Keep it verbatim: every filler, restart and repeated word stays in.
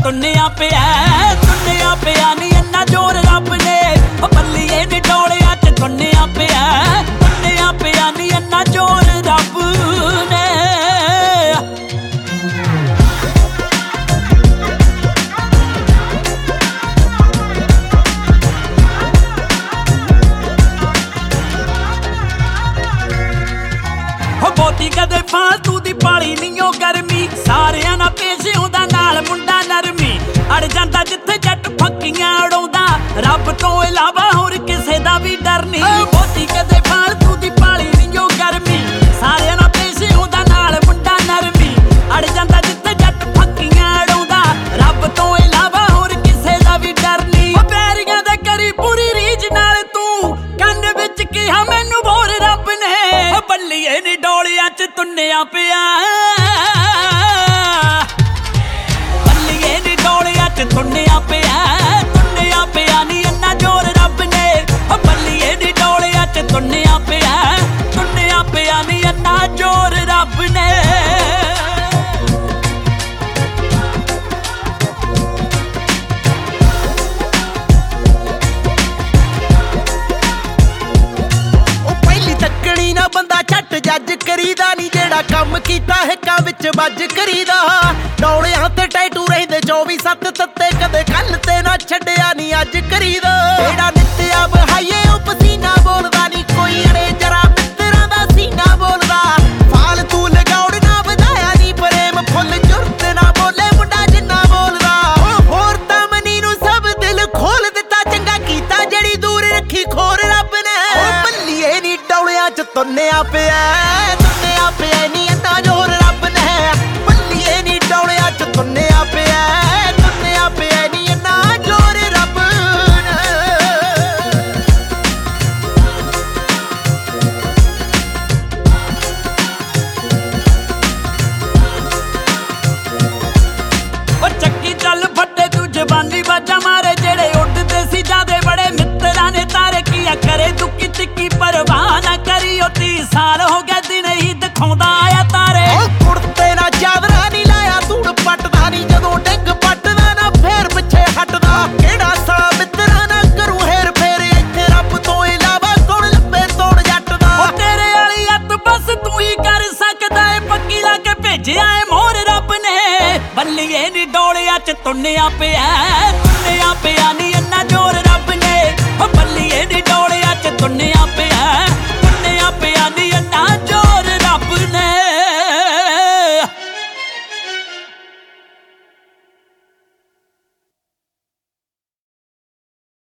ਤੁੰਨਿਆ ਪਿਆ ਤੁੰਨਿਆ ਪਿਆ ਨੀ ਇੰਨਾ ਜ਼ੋਰ ਰੱਬ ਨੇ ਉਹ ਬੱਲੀਏ ਨੀ ਡੋਲਿਆਂ ਚ ਤੁੰਨਿਆ ਪਿਆ ਤੁੰਨਿਆ ਪਿਆ ਨੀ ਇੰਨਾ ਜ਼ੋਰ ਰੱਬ ਨੇ। ਬਹੁਤੀ ਕਦੇ ਫਾਲਤੂ ਦੀ ਪਾਲੀ ਨੀ ਓ ਗਰਮੀ ਸਾਰਿਆਂ ਨਾਲ ਪੇਸ਼ ਆਉਂਦਾ ਨਾਲ ਮੁੰਡਾ ਨਰਮੀ ਅੜ ਜਾਂਦਾ ਜਿੱਥੇ ਜੱਟ ਫੱਕੀਆਂ ਉਡਾਉਂਦਾ ਰੱਬ ਤੋਂ ਇਲਾਵਾ ਹੋਰ ਕਿਸੇ ਦਾ ਵੀ ਡਰ ਨਹੀਂ। ਬਹੁਤੀ ਕਦੇ ਫਾਲਤੂ ਦੀ ਪਾਲੀ ਨੀ ਓ ਗਰਮੀ ਸਾਰਿਆਂ ਨਾਲ ਪੇਸ਼ ਆਉਂਦਾ ਨਾਲ ਮੁੰਡਾ ਨਰਮੀ ਅੜ ਜਾਂਦਾ ਜਿੱਥੇ ਜੱਟ ਫੱਕੀਆਂ ਉਡਾਉਂਦਾ ਰੱਬ ਤੋਂ ਇਲਾਵਾ ਹੋਰ ਕਿਸੇ ਦਾ ਵੀ ਡਰ ਨਹੀਂ। ਉਹ ਪੈਰੀਆਂ ਦਾ ਕਰੀ ਪੂਰੀ ਰੀਝ ਨਾਲ ਤੂੰ ਕੰਨ ਵਿੱਚ ਕਿਹਾ ਮੈਨੂੰ ਬੋਰ ਰੱਬ ਨੇ ਉਹ ਬੱਲੀਏ ਨੀ ਡੋਲਿਆਂ ਚ ਤੁੰਨਿਆ ਪਿਆ ਬੱਲੀਏ ਨੀ ਡੋਲਿਆਂ ਚ ਤੁੰਨਿਆ ਪਿਆ ਤੁੰਨਿਆ ਪਿਆ ਨੀ ਇੰਨਾ ਜ਼ੋਰ ਰੱਬ ਨੇ ਉਹ ਬੱਲੀਏ ਨੀ ਡੋਲਿਆਂ ਚ ਤੁੰਨਿਆ ਪਿਆ ਤੁੰਨਿਆ ਪਿਆ ਨੀ ਇੰਨਾ ਜ਼ੋਰ ਰੱਬ ਨੇ। ਜੱਜ ਕਰੀਦਾ ਨੀ ਜਿਹੜਾ ਕੰਮ ਕੀਤਾ ਹਿੱਕਾਂ ਵਿੱਚ ਵੱਜ ਕਰੀਦਾ ਡੌਲਿਆਂ ਤੇ ਟੈਟੂ ਰਹਿੰਦੇ ਚੌਵੀ ਸੱਤ ਤੱਤੇ ਕਦੇ ਕੱਲ ਤੇ ਨਾ ਛੱਡਿਆ ਨੀ ਅੱਜ ਕਰੀਦਾ ਜਿਹੜਾ ਨਿੱਤਿਆ ਬਹਾਈਏ ਉਹ ਪਸੀਨਾ ਬੋਲਦਾ ਨੀ ਕੋਈ ਅੜੇ ਜਰਾ ਮਿੱਤਰਾਂ ਦਾ ਸੀਨਾ ਬੋਲਦਾ ਫਾਲਤੂ ਲਗਾਉਣ ਨਾ ਵਧਾਇਆ ਨੀ ਪ੍ਰੇਮ ਫੁੱਲ ਜੁਰਤ ਨਾ ਬੋਲੇ ਮੁੰਡਾ ਜਿੰਨਾ ਬੋਲਦਾ ਹੋਰ ਤਾਂ ਮਨੀ ਨੂੰ ਸਭ ਦਿਲ ਖੋਲ ਦਿੱਤਾ ਚੰਗਾ ਕੀਤਾ ਜਿਹੜੀ ਦੂਰ ਰੱਖੀ ਖੋਰ ਰੱਬ ਨੇ ਉਹ ਬੱਲੀਏ ਨੀ ਡੌਲਿਆਂ ਚ ਤੁੰਨਿਆ ਪਿਆ ਤੁੰਨਿਆ ਪਿਆ ਨੀ ਇੰਨਾ ਜ਼ੋਰ ਰੱਬ ਨੇ ਬੱਲੀਏ ਨੀ ਡੌਲਿਆਂ ਚ ਤੁੰਨਿਆ ਪਿਆ ਤੁੰਨਿਆ ਪਿਆ ਨੀ ਇੰਨਾ ਜ਼ੋਰ ਰੱਬ ਨੇ। ਉਹ ਚੱਕੀ ਚੱਲ ਫੱਟੇ ਤੂੰ ਜ਼ਬਾਨੀ ਬਾਜਾ ਮਾਰੇ ਜਿਹੜੇ ਉੱਡਦੇ ਸੀ ਜਾਦੇ ਬੜੇ ਮਿੱਤਰਾਂ ਨੇ ਤਾਰੇ ਕੀਆ ਕਰੇ ਦੁੱਕੀ ਤਿੱਕੀ ਪਰਵਾਹ ਨਾ ਕਰੀ ਉਹ ਤੀਹ ਸਾਲ ਹੋ ਗਏ ਦਿਨ ਹੀ ਦਿਖਾਉਂਦਾ ਆਇਆ ਤਾਰੇ ਉਹ ਕੁੜਤੇ ਨਾ ਚਾਦਰਾ ਨੀ ਲਾਇਆ ਧੂੜ ਪੱਟਦਾ ਨੀ ਜਦੋਂ ਡਿੱਗ ਪੱਟਦਾ ਨਾ ਫੇਰ ਪਿੱਛੇ ਹਟਦਾ ਕਿਹੜਾ ਸਾਲਾ ਮਿੱਤਰਾਂ ਨਾ ਕਰੂ ਹੇਰ ਫੇਰ ਇੱਥੇ ਰੱਬ ਤੋਂ ਇਲਾਵਾ ਕੌਣ ਲੱਭੇ ਤੋੜ ਜੱਟ ਦਾ ਉਹ ਤੇਰੇ ਵਾਲੀ ਅੱਤ ਬਸ ਤੂੰ ਹੀ ਕਰ ਸਕਦਾ ਏ ਪੱਕੀ ਲਾ ਕੇ ਭੇਜਿਆ ਏ ਮੋਹਰ ਰੱਬ ਨੇ ਬੱਲੀਏ ਨੀ ਡੋਲਿਆਂ ਚ ਤੁੰਨਿਆ ਪਿਆ ਤੁੰਨਿਆ ਪਿਆ ਨੀ ਇੰਨਾ ਜ਼ੋਰ ਰੱਬ ਨੇ ਉਹ ਬੱਲੀਏ ਨੀ ਡੋਲਿਆਂ ਚ ਤੁੰਨਿਆ ਪਿਆ